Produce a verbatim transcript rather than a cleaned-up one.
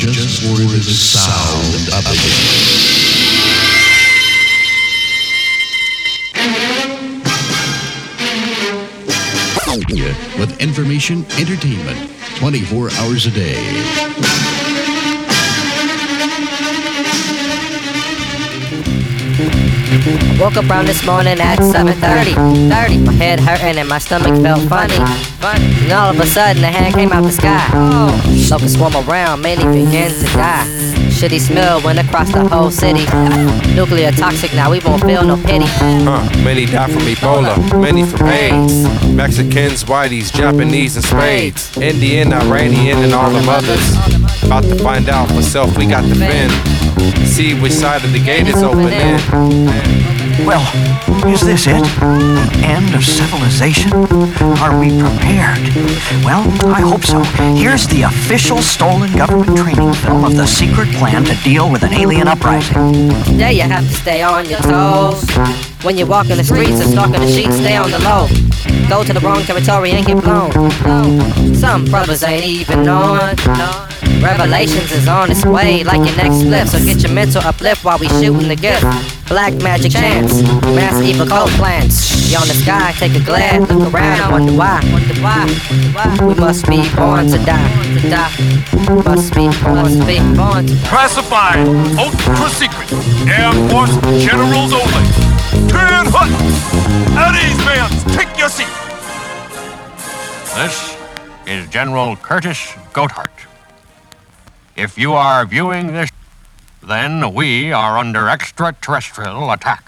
just for the sound of it. With information, entertainment, twenty-four hours a day. I woke up around this morning at seven thirty. thirty. My head hurting and my stomach felt funny. funny. And all of a sudden a hand came out the sky. Oh. Locusts swarm around, many begin to die. Shitty smell went across the whole city. Nuclear toxic, now we won't feel no pity. Uh, many die from Ebola, many from AIDS. Mexicans, whiteys, Japanese and spades. Indian, Iranian and all them others. About to find out for self we got to fend. See which side of the gate is opening. Well, is this it? The end of civilization? Are we prepared? Well, I hope so. Here's the official stolen government training film of the secret plan to deal with an alien uprising. Today you have to stay on your toes. When you walk in the streets and stalking the sheets, stay on the low. Go to the wrong territory and get blown. Some brothers ain't even knowing. Revelations is on its way like your next flip. So get your mental uplift while we shooting the gift. Black magic chance, mass evil cult plans. You on the sky, take a glance, look around and wonder why. Wonder why, why. We must be born to die, to die. We must be born to be born to die. Classified, ultra secret, Air Force generals only. Turn hut! At ease, men, take your seat. This is General Curtis Goathart. If you are viewing this, then we are under extraterrestrial attack.